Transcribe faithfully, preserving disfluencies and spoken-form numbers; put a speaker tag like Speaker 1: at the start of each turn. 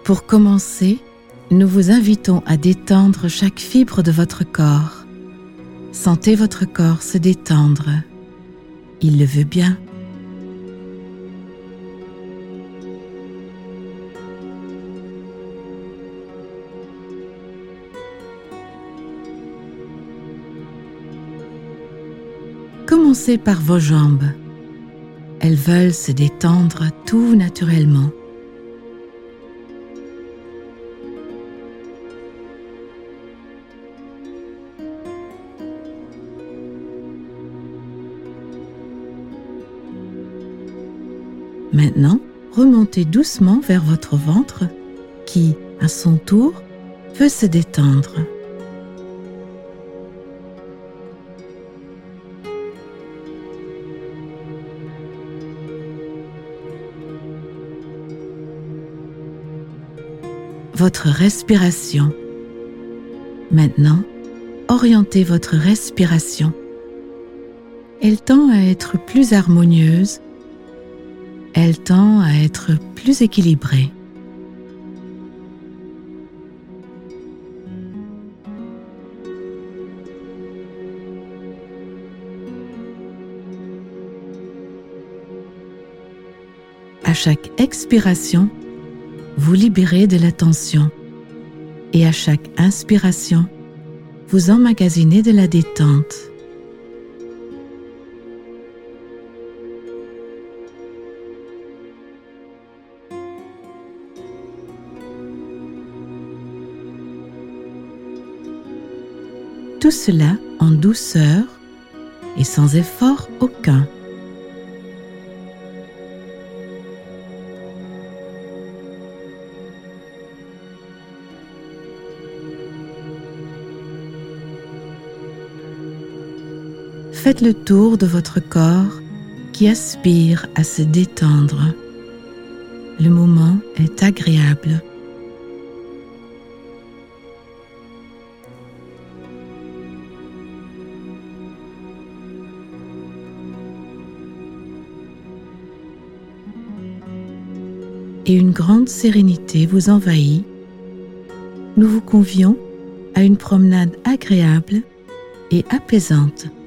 Speaker 1: Pour commencer, nous vous invitons à détendre chaque fibre de votre corps. Sentez votre corps se détendre. Il le veut bien. Commencez par vos jambes. Elles veulent se détendre tout naturellement. Maintenant, remontez doucement vers votre ventre qui, à son tour, veut se détendre. Votre respiration. Maintenant, orientez votre respiration. Elle tend à être plus harmonieuse. Elle tend à être plus équilibrée. À chaque expiration, vous libérez de la tension et à chaque inspiration, vous emmagasinez de la détente. Tout cela en douceur et sans effort aucun. Faites le tour de votre corps qui aspire à se détendre. Le moment est agréable. Et une grande sérénité vous envahit. Nous vous convions à une promenade agréable et apaisante.